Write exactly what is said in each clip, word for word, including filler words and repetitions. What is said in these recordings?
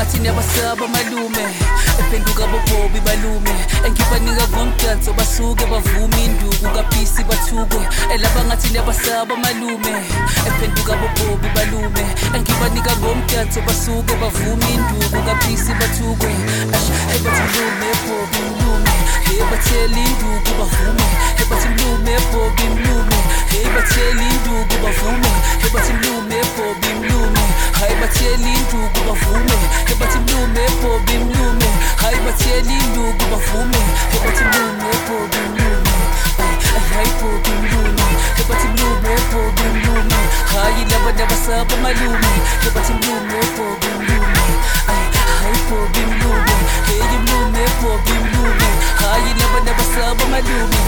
ngathi niyabasaba malume ephenduka bobobi balume engibanika ngomdanso basuke bavuma induku kaphisi bathukwe elaba ngathi niyabasaba malume ephenduka bobobi balume engibanika ngomdanso basuke bavuma induku kaphisi bathukwe hey bathi mlume bobi mlume hey bathela induku bavume hey bathi mlume bobi mlume hey bathela induku bavume hey bathi mlume bobi mlume hay bathela induku bavume hey bathi mlume bobi mlume hay bathela induku bavume hey bathi mlume bobi mlume hay bobi mlume hey bathi mlume bobi mlume hay laba nabasaba malume hey bathi mlume bobi mlume hay bobi mlume hey mlume bobi mlume hay laba nabasaba malume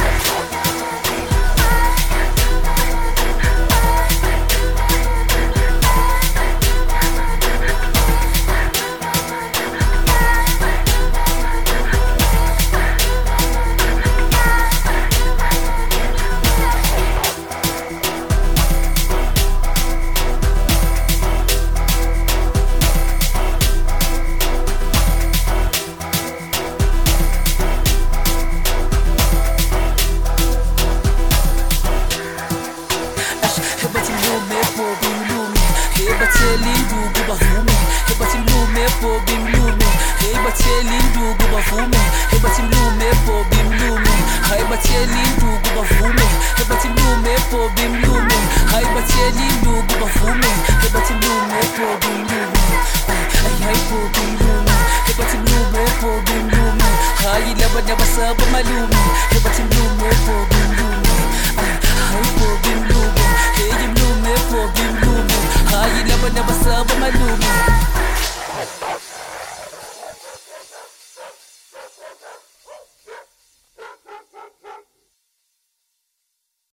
bathela induku bavume hey bathi mlume bobi mlume hey bathela induku bavume hey bathi mlume bobi mlume hay bathela induku bavume hey bathi mlume bobi mlume hay bathela induku bavume hey bathi mlume bobi mlume hay bobi mlume hey bathi mlume bobi mlume hay laba nabasaba malume hey bathi mlume bobi mlume hay bobi mlume